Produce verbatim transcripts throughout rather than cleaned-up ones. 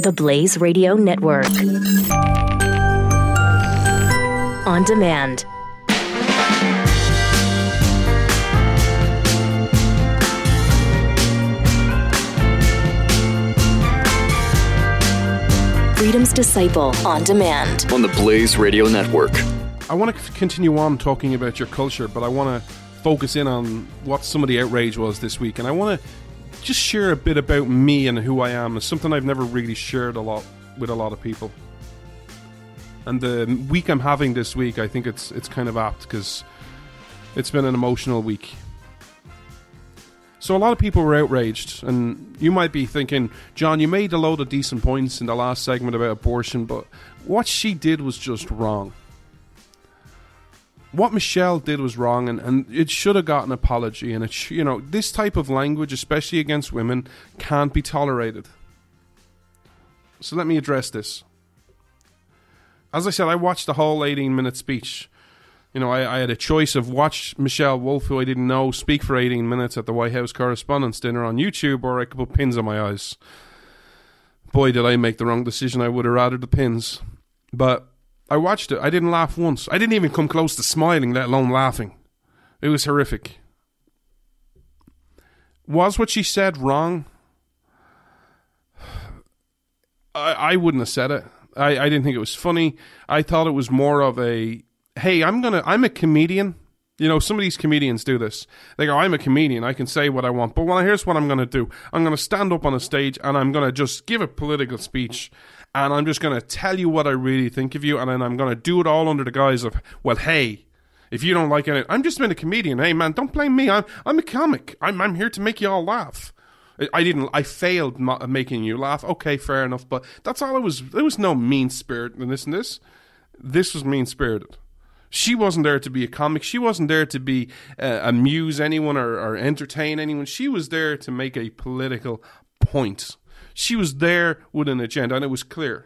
The Blaze Radio Network. On demand. Freedom's Disciple on demand. On the Blaze Radio Network. I want to continue on talking about your culture, but I want to focus in on what some of the outrage was this week. And I want to just share a bit about me and who I am. It's something I've never really shared a lot with a lot of people. And the week I'm having this week, I think it's it's kind of apt because it's been an emotional week. So a lot of people were outraged, and you might be thinking, John, you made a load of decent points in the last segment about abortion, but what she did was just wrong. What Michelle did was wrong, and, and it should have got an apology. And it sh- you know, this type of language, especially against women, can't be tolerated. So let me address this. As I said, I watched the whole eighteen-minute speech. You know, I, I had a choice of watch Michelle Wolf, who I didn't know, speak for eighteen minutes at the White House Correspondents' Dinner on YouTube, or I could put pins on my eyes. Boy, did I make the wrong decision. I would have rather the pins. But I watched it. I didn't laugh once. I didn't even come close to smiling, let alone laughing. It was horrific. Was what she said wrong? I, I wouldn't have said it. I, I didn't think it was funny. I thought it was more of a, hey, I'm gonna, I'm a comedian. You know, some of these comedians do this. They go, I'm a comedian. I can say what I want. But well, here's what I'm going to do. I'm going to stand up on a stage and I'm going to just give a political speech. And I'm just going to tell you what I really think of you. And then I'm going to do it all under the guise of, well, hey, if you don't like it, I'm just been a comedian. Hey, man, don't blame me. I'm I'm a comic. I'm I'm here to make you all laugh. I didn't. I failed making you laugh. Okay, fair enough. But that's all it was. There was no mean spirit in this and this. This was mean spirited. She wasn't there to be a comic. She wasn't there to be uh, amuse anyone or, or entertain anyone. She was there to make a political point. She was there with an agenda, and it was clear.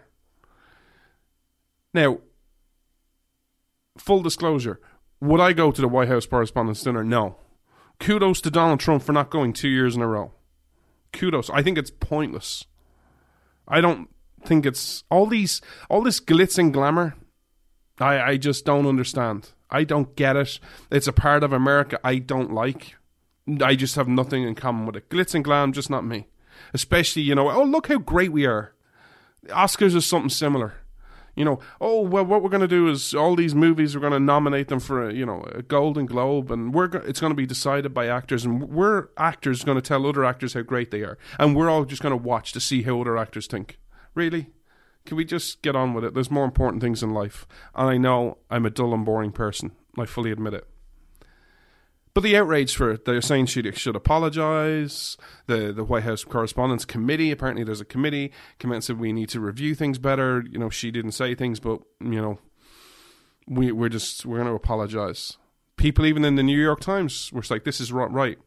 Now, full disclosure, would I go to the White House Correspondents' Dinner? No. Kudos to Donald Trump for not going two years in a row. Kudos. I think it's pointless. I don't think it's all these, all this glitz and glamour. I, I just don't understand. I don't get it. It's a part of America I don't like. I just have nothing in common with it. Glitz and glam, just not me. Especially, you know, oh, look how great we are. The Oscars is something similar. You know, oh, well, what we're going to do is all these movies, we're going to nominate them for, a, you know, a Golden Globe, and we're go- it's going to be decided by actors, and we're actors going to tell other actors how great they are, and we're all just going to watch to see how other actors think. Really? Can we just get on with it? There's more important things in life. And I know I'm a dull and boring person. I fully admit it. But the outrage for it, they're saying she should apologise. The the White House Correspondents' Committee, apparently there's a committee, came out and said we need to review things better. You know, she didn't say things, but, you know, we, we're just, we're going to apologise. People even in the New York Times were like, this is not right.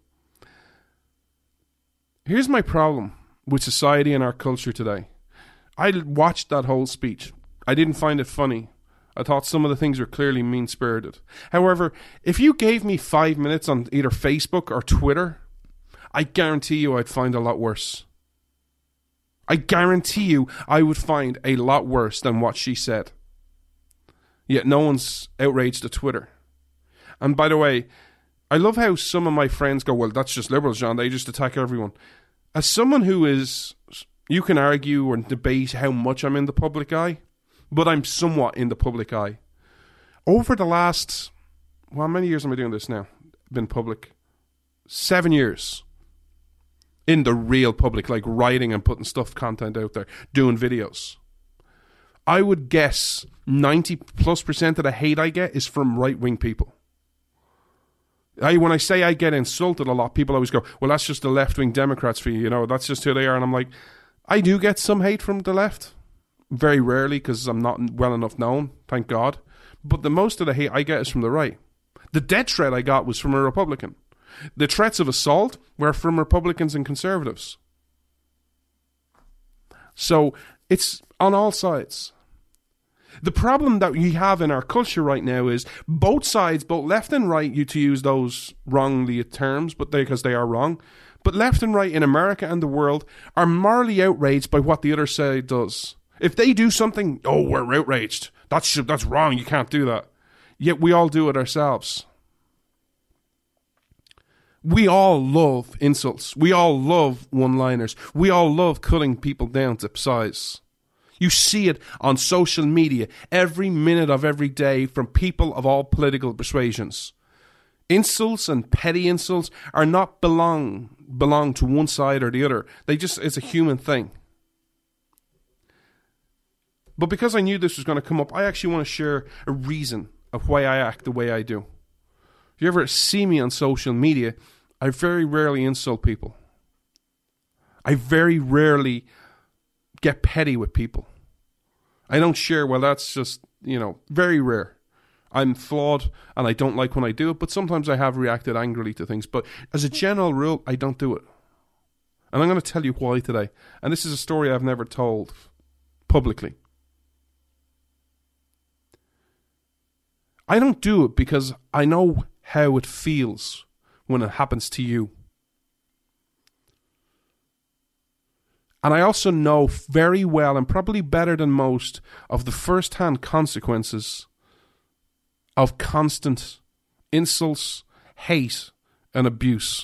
Here's my problem with society and our culture today. I watched that whole speech. I didn't find it funny. I thought some of the things were clearly mean-spirited. However, if you gave me five minutes on either Facebook or Twitter, I guarantee you I'd find a lot worse. I guarantee you I would find a lot worse than what she said. Yet no one's outraged at Twitter. And by the way, I love how some of my friends go, well, that's just liberals, John. They just attack everyone. As someone who is... You can argue or debate how much I'm in the public eye, but I'm somewhat in the public eye. Over the last, well, how many years am I doing this now? Been public? Seven years. In the real public, like writing and putting stuff, content out there, doing videos. I would guess ninety plus percent of the hate I get is from right-wing people. I, when I say I get insulted a lot, people always go, well, that's just the left-wing Democrats for you, you know, that's just who they are. And I'm like, I do get some hate from the left. Very rarely, because I'm not well enough known, thank God. But the most of the hate I get is from the right. The death threat I got was from a Republican. The threats of assault were from Republicans and conservatives. So it's on all sides. The problem that we have in our culture right now is both sides, both left and right, you to use those wrongly terms, but they, because they are wrong, But left and right in America and the world are morally outraged by what the other side does. If they do something, oh, we're outraged. That's that's wrong. You can't do that. Yet we all do it ourselves. We all love insults. We all love one-liners. We all love cutting people down to size. You see it on social media every minute of every day from people of all political persuasions. Insults and petty insults are not belong belong to one side or the other. They just, it's a human thing. But because I knew this was going to come up, I actually want to share a reason of why I act the way I do. If you ever see me on social media, I very rarely insult people. I very rarely get petty with people. I don't share, well, that's just, you know, very rare. I'm flawed and I don't like when I do it, but sometimes I have reacted angrily to things. But as a general rule, I don't do it. And I'm going to tell you why today. And this is a story I've never told publicly. I don't do it because I know how it feels when it happens to you. And I also know very well, and probably better than most, of the first-hand consequences of constant insults, hate, and abuse.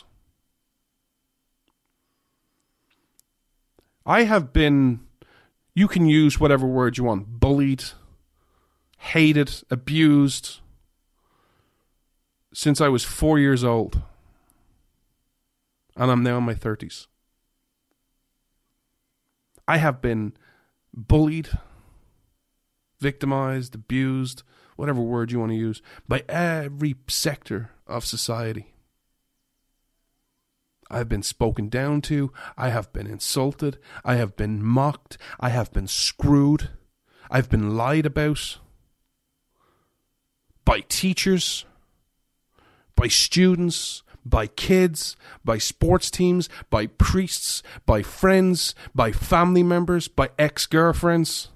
I have been, you can use whatever word you want, bullied, hated, abused, since I was four years old. And I'm now in my thirties. I have been bullied, victimized, abused, whatever word you want to use, by every sector of society. I have been spoken down to. I have been insulted. I have been mocked. I have been screwed. I've been lied about by teachers, by students, by kids, by sports teams, by priests, by friends, by family members, by ex-girlfriends.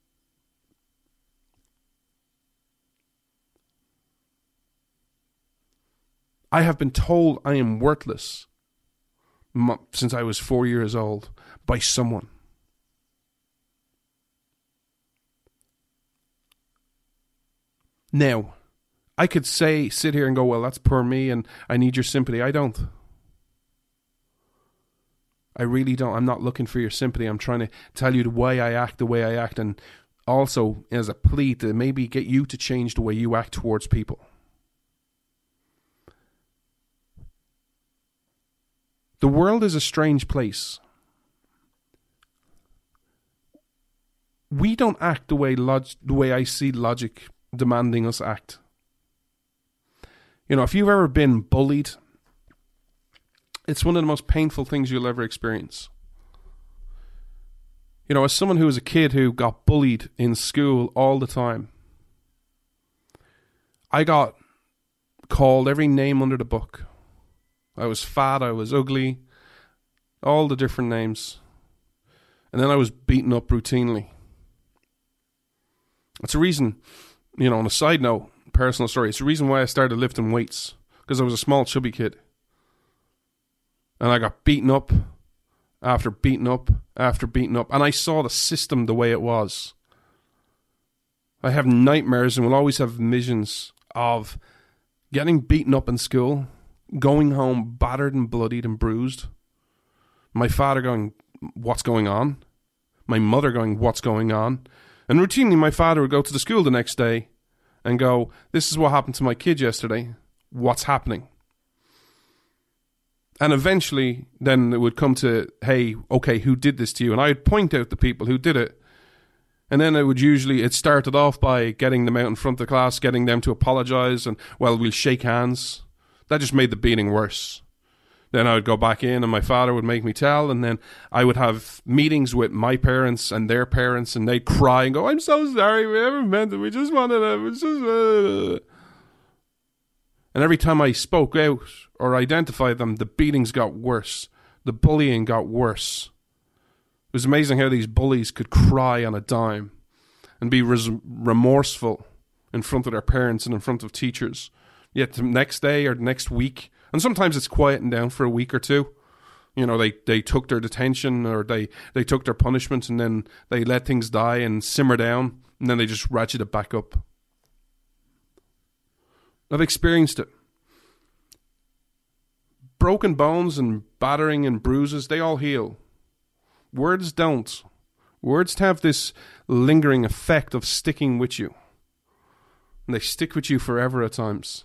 I have been told I am worthless since I was four years old by someone. Now, I could say, sit here and go, well, that's poor me and I need your sympathy. I don't. I really don't. I'm not looking for your sympathy. I'm trying to tell you why I act the way I act, and also as a plea to maybe get you to change the way you act towards people. The world is a strange place. We don't act the way log- the way I see logic demanding us act. You know, if you've ever been bullied, it's one of the most painful things you'll ever experience. You know, as someone who was a kid who got bullied in school all the time, I got called every name under the book. I was fat, I was ugly, all the different names. And then I was beaten up routinely. It's a reason, you know, on a side note, personal story, it's the reason why I started lifting weights. Because I was a small, chubby kid. And I got beaten up after beaten up after beaten up. And I saw the system the way it was. I have nightmares and will always have visions of getting beaten up in school, going home battered and bloodied and bruised. My father going, what's going on? My mother going, what's going on? And routinely my father would go to the school the next day and go, this is what happened to my kid yesterday. What's happening? And eventually then it would come to, hey, okay, who did this to you? And I'd point out the people who did it. And then it would usually, it started off by getting them out in front of the class, getting them to apologize, and, well, we'll shake hands. That just made the beating worse. Then I would go back in and my father would make me tell, and then I would have meetings with my parents and their parents, and they'd cry and go, I'm so sorry, we never meant it, we just wanted to, we just... Uh. And every time I spoke out or identified them, the beatings got worse. The bullying got worse. It was amazing how these bullies could cry on a dime and be res- remorseful in front of their parents and in front of teachers. Yet the next day or the next week, and sometimes it's quieting down for a week or two, You know, they, they took their detention or they, they took their punishment and then they let things die and simmer down and then they just ratchet it back up. I've experienced it. Broken bones and battering and bruises, they all heal. Words don't. Words have this lingering effect of sticking with you. And they stick with you forever at times.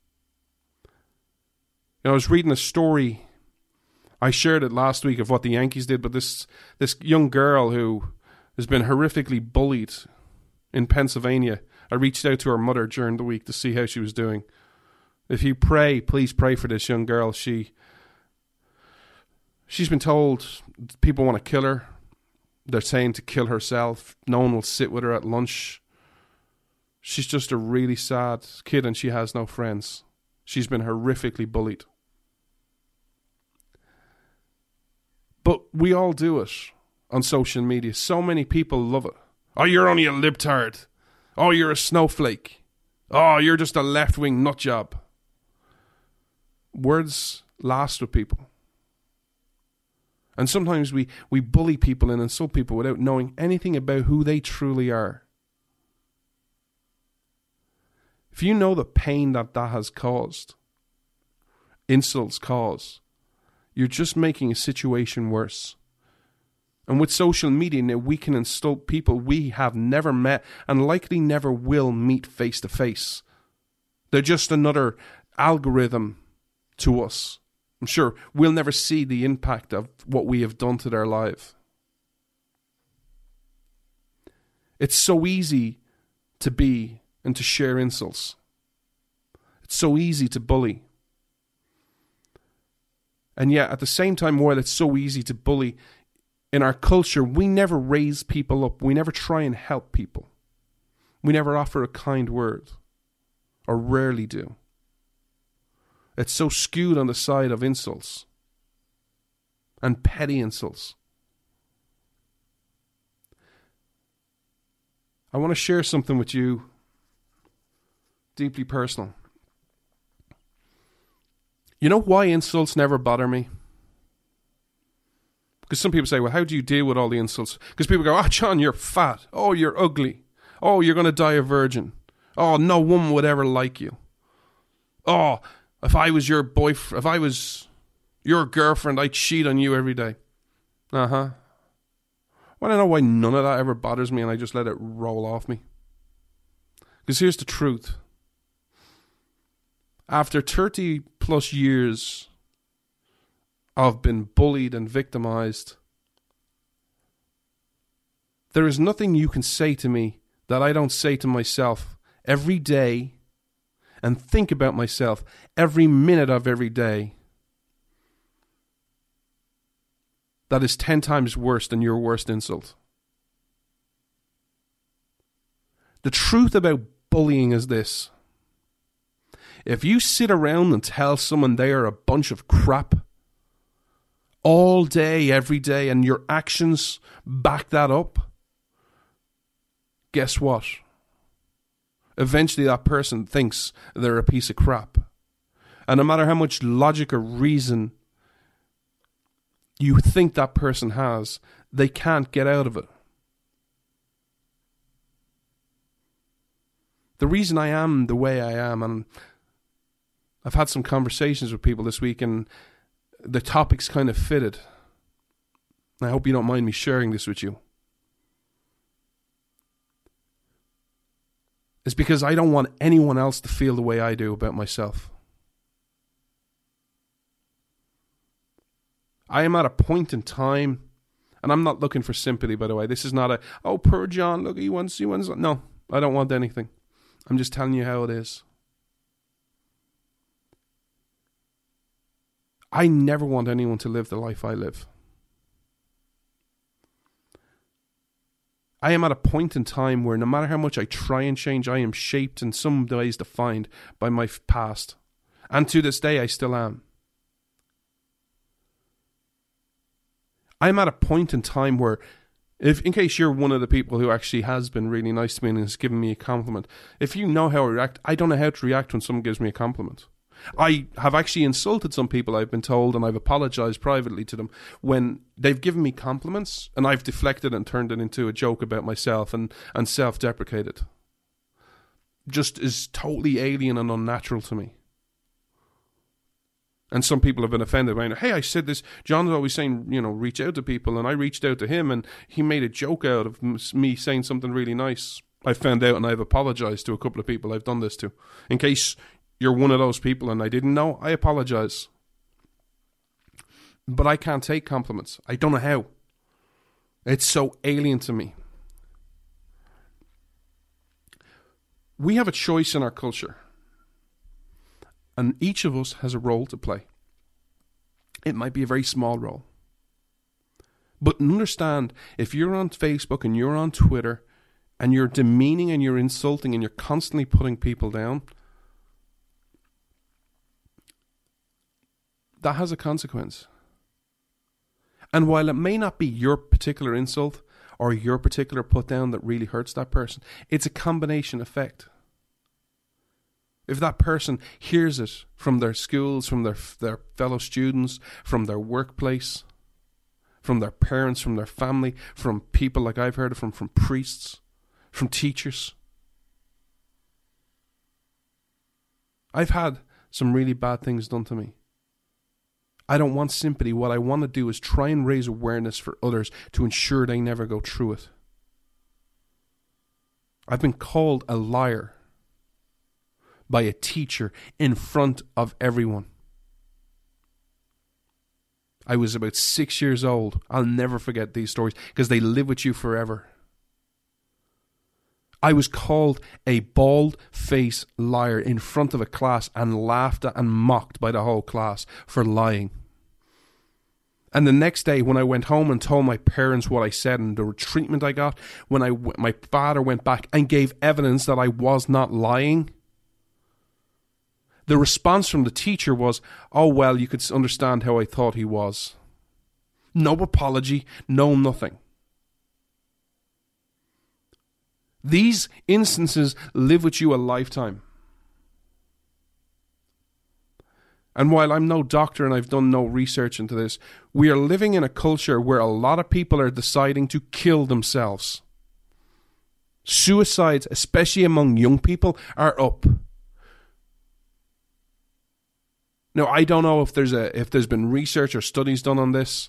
You know, I was reading a story, I shared it last week, of what the Yankees did, but this this young girl who has been horrifically bullied in Pennsylvania, I reached out to her mother during the week to see how she was doing. If you pray, please pray for this young girl. She, she's been told people want to kill her. They're saying to kill herself. No one will sit with her at lunch. She's just a really sad kid and she has no friends. She's been horrifically bullied. But we all do it on social media. So many people love it. Oh, you're only a libtard. Oh, you're a snowflake. Oh, you're just a left-wing nutjob. Words last with people. And sometimes we, we bully people and insult people without knowing anything about who they truly are. If you know the pain that that has caused, insults cause, you're just making a situation worse. And with social media now, we can insult people we have never met and likely never will meet face to face. They're just another algorithm to us. I'm sure we'll never see the impact of what we have done to their life. It's so easy to be and to share insults. It's so easy to bully. And yet, at the same time, while it's so easy to bully, in our culture, we never raise people up. We never try and help people. We never offer a kind word, or rarely do. It's so skewed on the side of insults and petty insults. I want to share something with you, deeply personal. You know why insults never bother me? Because some people say, well, how do you deal with all the insults? Because people go, oh, John, you're fat. Oh, you're ugly. Oh, you're going to die a virgin. Oh, no woman would ever like you. Oh, if I was your boyfriend, if I was your girlfriend, I'd cheat on you every day. Uh-huh. Well, I know why none of that ever bothers me and I just let it roll off me. Because here's the truth. After thirty plus years of being bullied and victimized, there is nothing you can say to me that I don't say to myself every day and think about myself every minute of every day that is ten times worse than your worst insult. The truth about bullying is this. If you sit around and tell someone they are a bunch of crap all day, every day, and your actions back that up, guess what? Eventually that person thinks they're a piece of crap. And no matter how much logic or reason you think that person has, they can't get out of it. The reason I am the way I am, and I've had some conversations with people this week and the topics kind of fitted. I hope you don't mind me sharing this with you. It's because I don't want anyone else to feel the way I do about myself. I am at a point in time, and I'm not looking for sympathy, by the way. This is not a, oh, poor John, look, he wants, he wants. No, I don't want anything. I'm just telling you how it is. I never want anyone to live the life I live. I am at a point in time where no matter how much I try and change, I am shaped in some ways defined by my past. And to this day, I still am. I'm at a point in time where, if in case you're one of the people who actually has been really nice to me and has given me a compliment, if you know how I react, I don't know how to react when someone gives me a compliment. I have actually insulted some people, I've been told, and I've apologized privately to them when they've given me compliments and I've deflected and turned it into a joke about myself and, and self-deprecated. Just is totally alien and unnatural to me. And some people have been offended by it. Hey, I said this. John's always saying, you know, reach out to people. And I reached out to him and he made a joke out of me saying something really nice. I found out and I've apologized to a couple of people I've done this to. In case you're one of those people and I didn't know, I apologize. But I can't take compliments. I don't know how. It's so alien to me. We have a choice in our culture. And each of us has a role to play. It might be a very small role. But understand, if you're on Facebook and you're on Twitter and you're demeaning and you're insulting and you're constantly putting people down, that has a consequence. And while it may not be your particular insult or your particular put down that really hurts that person, it's a combination effect. If that person hears it from their schools, from their their fellow students, from their workplace, from their parents, from their family, from people like I've heard it from, from priests, from teachers. I've had some really bad things done to me. I don't want sympathy. What I want to do is try and raise awareness for others to ensure they never go through it. I've been called a liar by a teacher in front of everyone. I was about six years old. I'll never forget these stories because they live with you forever. I was called a bald-faced liar in front of a class and laughed at and mocked by the whole class for lying. And the next day when I went home and told my parents what I said and the treatment I got, when I, my father went back and gave evidence that I was not lying, the response from the teacher was, oh, well, you could understand how I thought he was. No apology, no nothing. These instances live with you a lifetime. And while I'm no doctor and I've done no research into this, we are living in a culture where a lot of people are deciding to kill themselves. Suicides, especially among young people, are up. Now, I don't know if there's a if there's been research or studies done on this,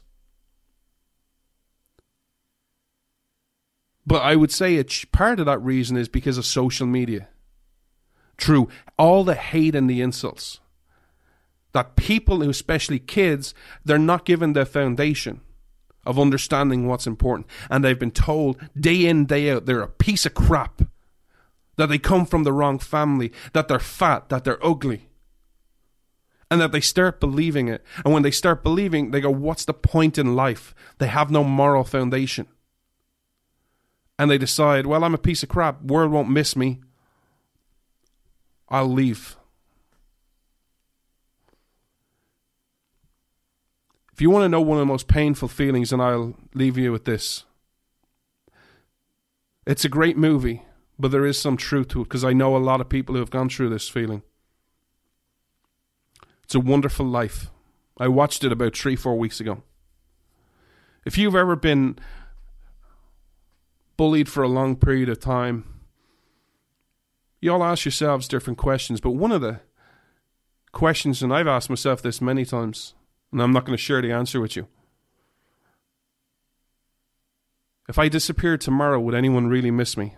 but I would say a part of that reason is because of social media. True, all the hate and the insults. That people, especially kids, they're not given the foundation of understanding what's important. And they've been told day in, day out, they're a piece of crap. That they come from the wrong family. That they're fat. That they're ugly. And that they start believing it. And when they start believing, they go, what's the point in life? They have no moral foundation. And they decide, well, I'm a piece of crap. World won't miss me. I'll leave. If you want to know one of the most painful feelings, and I'll leave you with this. It's a great movie, but there is some truth to it, because I know a lot of people who have gone through this feeling. It's A Wonderful Life. I watched it about three, four weeks ago. If you've ever been bullied for a long period of time, you all ask yourselves different questions, but one of the questions, and I've asked myself this many times, and I'm not going to share the answer with you. If I disappeared tomorrow, would anyone really miss me?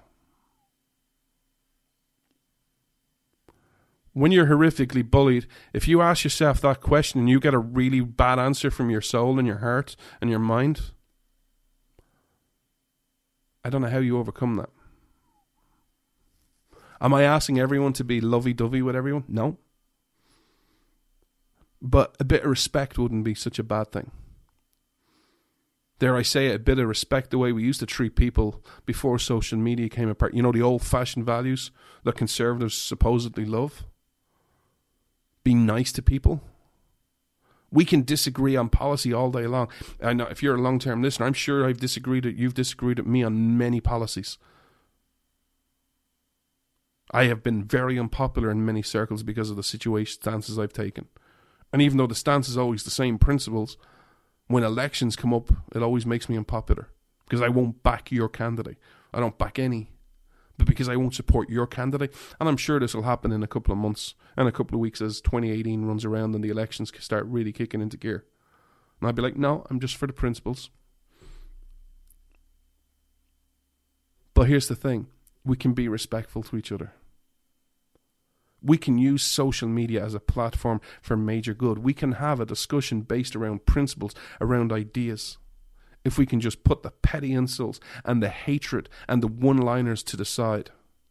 When you're horrifically bullied, if you ask yourself that question and you get a really bad answer from your soul and your heart and your mind, I don't know how you overcome that. Am I asking everyone to be lovey-dovey with everyone? No. But a bit of respect wouldn't be such a bad thing. Dare I say it, a bit of respect, the way we used to treat people before social media came apart. You know, the old-fashioned values that conservatives supposedly love. Being nice to people. We can disagree on policy all day long. I know if you're a long-term listener, I'm sure I've disagreed. You've disagreed with me on many policies. I have been very unpopular in many circles because of the situation stances I've taken. And even though the stance is always the same principles, when elections come up, it always makes me unpopular. Because I won't back your candidate. I don't back any. But because I won't support your candidate. And I'm sure this will happen in a couple of months and a couple of weeks as twenty eighteen runs around and the elections start really kicking into gear. And I'd be like, no, I'm just for the principles. But here's the thing. We can be respectful to each other. We can use social media as a platform for major good. We can have a discussion based around principles, around ideas. If we can just put the petty insults and the hatred and the one-liners to the side.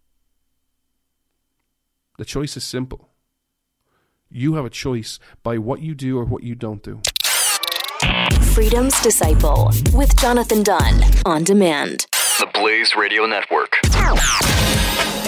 The choice is simple. You have a choice by what you do or what you don't do. Freedom's Disciple with Jonathan Dunn on demand. The Blaze Radio Network.